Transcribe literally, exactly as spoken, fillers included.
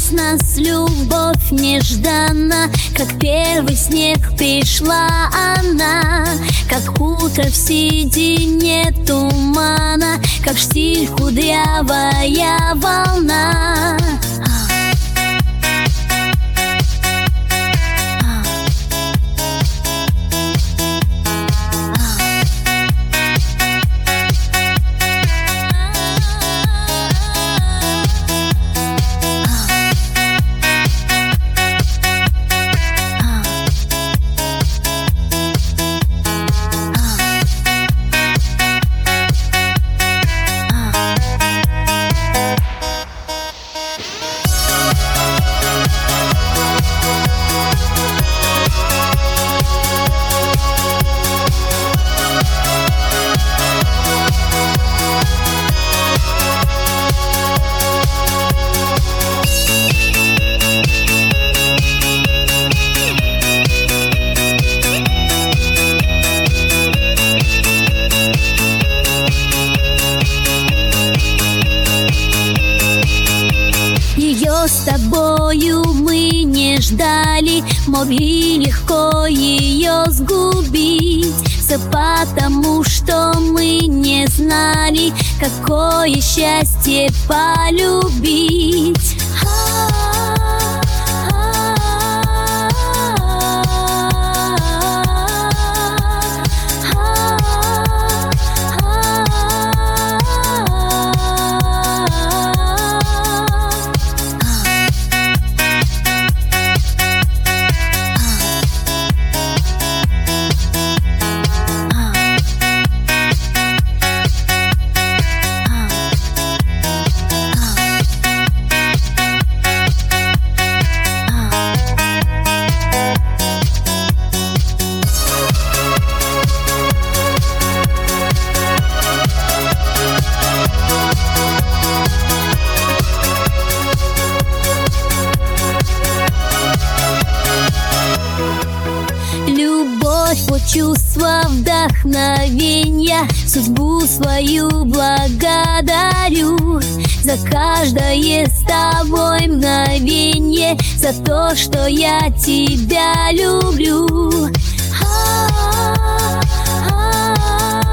Появилась нас любовь нежданно, как первый снег пришла она, как утро в седине тумана, как штиль кудрявая волна. С тобою мы не ждали, могли легко ее сгубить. Все потому, что мы не знали, какое счастье полюбить. Вот чувство вдохновенья, судьбу свою благодарю за каждое с тобой мгновенье, за то, что я тебя люблю. А-а-а-а-а.